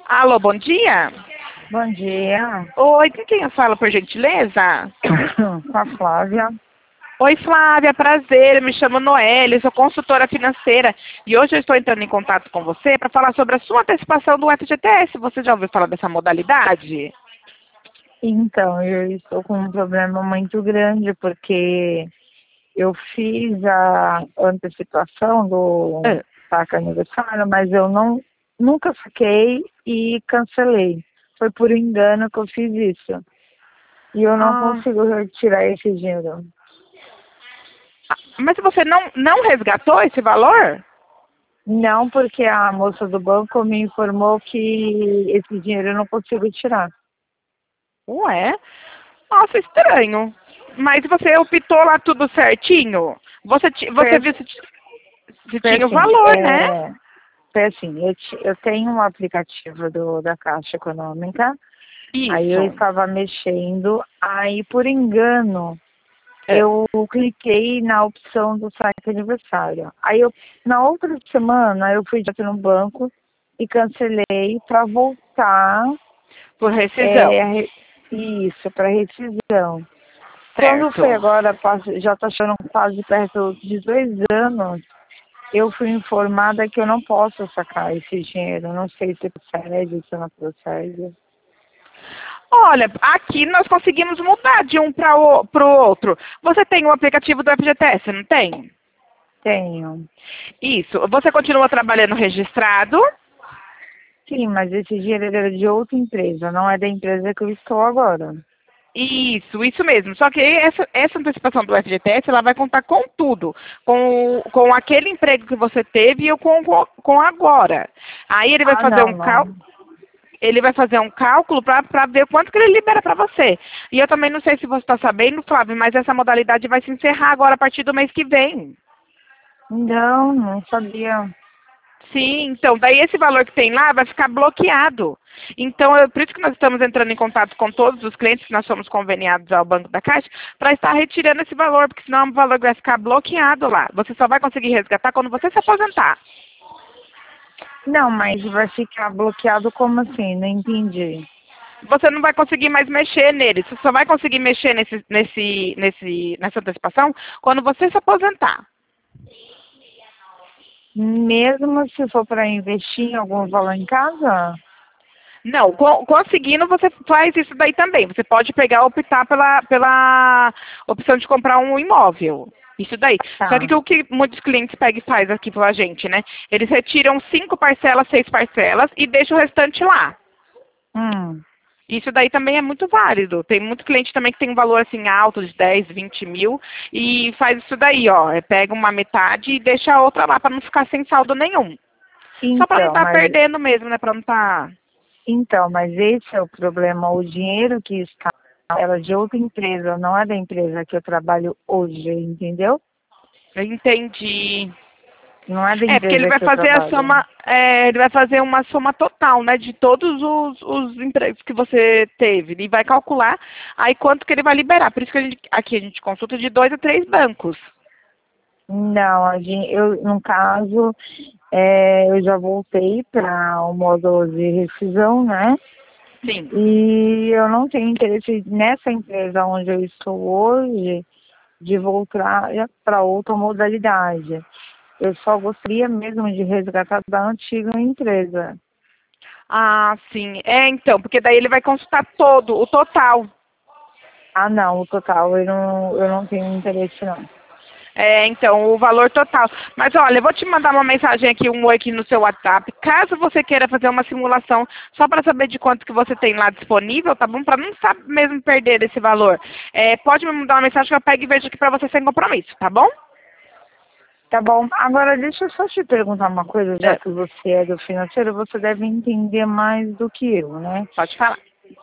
Alô, bom dia. Bom dia, Oi, com quem eu falo, por gentileza? com a Flávia. Oi, Flávia, prazer. Eu me chamo Noelle, sou consultora financeira e hoje eu estou entrando em contato com você para falar sobre a sua antecipação do FGTS. Você já ouviu falar dessa modalidade? Então, eu estou com um problema muito grande porque eu fiz a antecipação do Ah, saque aniversário, mas eu nunca saquei e cancelei. Foi por engano que eu fiz isso. E eu não ah, consigo retirar esse dinheiro. mas você não resgatou esse valor? Não, porque a moça do banco me informou que esse dinheiro eu não consigo tirar. Ué? Nossa, estranho. Mas você optou lá tudo certinho? Você Foi, viu se foi tinha o assim, valor, né? foi assim, eu tenho um aplicativo da Caixa Econômica, aí eu Isso. estava mexendo, aí por engano É. eu cliquei na opção do site aniversário. Na outra semana eu fui direto no banco e cancelei para voltar Por rescisão. é, isso, para rescisão. Quando foi Certo. agora, já está achando quase perto de 2 anos, eu fui informada que eu não posso sacar esse dinheiro. Não sei se procede, se não procede. Olha, aqui nós conseguimos mudar de um para o outro. Você tem o aplicativo do FGTS, não tem? Tenho. Isso. Você continua trabalhando registrado? Sim, mas esse dinheiro era de outra empresa, não é da empresa que eu estou agora. Isso mesmo. Só que essa antecipação do FGTS, ela vai contar com tudo. Com aquele emprego que você teve e com agora. Aí ele vai Ah, fazer não, um cálculo. não. Ele vai fazer um cálculo para ver quanto que ele libera para você. E eu também não sei se você está sabendo, Flávio, mas essa modalidade vai se encerrar agora a partir do mês que vem. Não, não sabia. Sim, então, daí esse valor que tem lá vai ficar bloqueado. Então, por isso que nós estamos entrando em contato com todos os clientes que nós somos conveniados ao Banco da Caixa, para estar retirando esse valor, porque senão o valor vai ficar bloqueado lá. Você só vai conseguir resgatar quando você se aposentar. Não, mas vai ficar bloqueado como assim? Não entendi. Você não vai conseguir mais mexer nele. Você só vai conseguir mexer nessa antecipação quando você se aposentar. Mesmo se for para investir em algum valor em casa? Não, conseguindo você faz isso daí também. Você pode pegar e optar pela opção de comprar um imóvel. Isso daí. Só Tá. que o que muitos clientes pegam e faz aqui pela gente, né? Eles retiram 5 parcelas, 6 parcelas e deixam o restante lá. Hum. Isso daí também é muito válido. Tem muito cliente também que tem um valor assim alto de 10, 20 mil e faz isso daí, ó. Pega uma metade e deixa a outra lá para não ficar sem saldo nenhum. Só para não Então, estar mas perdendo mesmo, né? Para não estar. Mas esse é o problema. O dinheiro que está era de outra empresa, não é da empresa que eu trabalho hoje, entendeu? Entendi. Não é da É, porque ele empresa vai que eu fazer a trabalho. soma, ele vai fazer uma soma total, né, de todos os empregos que você teve. Ele vai calcular aí quanto que ele vai liberar. Por isso que aqui a gente consulta de 2 a 3 bancos. Não, no caso, eu já voltei para o modo de rescisão, né? Sim. E eu não tenho interesse nessa empresa onde eu estou hoje de voltar para outra modalidade. Eu só gostaria mesmo de resgatar da antiga empresa. Ah, sim. É, então, porque daí ele vai consultar todo, o total. Ah, não, o total eu não tenho interesse, não. É, então, o valor total. Mas olha, eu vou te mandar uma mensagem aqui, um oi aqui no seu WhatsApp, caso você queira fazer uma simulação, só para saber de quanto que você tem lá disponível, tá bom? Para não saber mesmo perder esse valor. Pode me mandar uma mensagem que eu pego e vejo aqui para você sem compromisso, tá bom? Tá bom. Agora, deixa eu só te perguntar uma coisa, já É, que você é do financeiro, você deve entender mais do que eu, né? pode falar.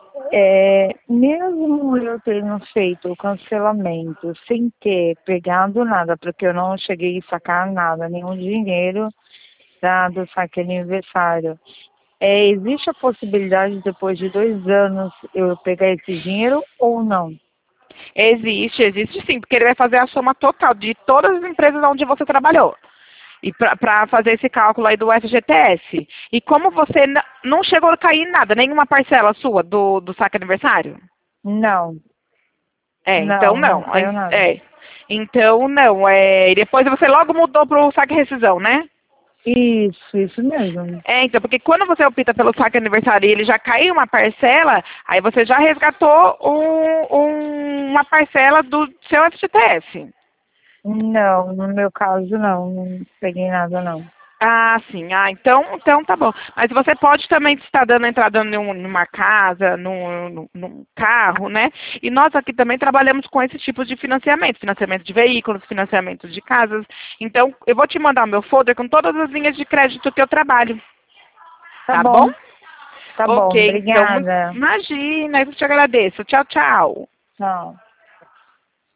Mesmo eu tendo feito o cancelamento sem ter pegado nada, porque eu não cheguei a sacar nada, nenhum dinheiro do saque aniversário, existe a possibilidade, depois de 2 anos, eu pegar esse dinheiro ou não? Existe sim, porque ele vai fazer a soma total de todas as empresas onde você trabalhou. E para fazer esse cálculo aí do FGTS. E como você não chegou a cair em nada, nenhuma parcela sua do saque aniversário? Não, Então não não. caiu nada. Então não. E depois você logo mudou para o saque rescisão, né? Isso mesmo. Então, porque quando você opta pelo saque aniversário e ele já caiu uma parcela, aí você já resgatou uma parcela do seu FGTS. Não, no meu caso não peguei nada não. Ah, sim. Então tá bom. Mas você pode também estar dando entrada numa casa, num carro, né? E nós aqui também trabalhamos com esse tipo de financiamento. Financiamento de veículos, financiamento de casas. Então, eu vou te mandar o meu folder com todas as linhas de crédito que eu trabalho. Tá bom? Tá bom, Ok, então, obrigada. imagina, eu te agradeço. Tchau, tchau. Tchau.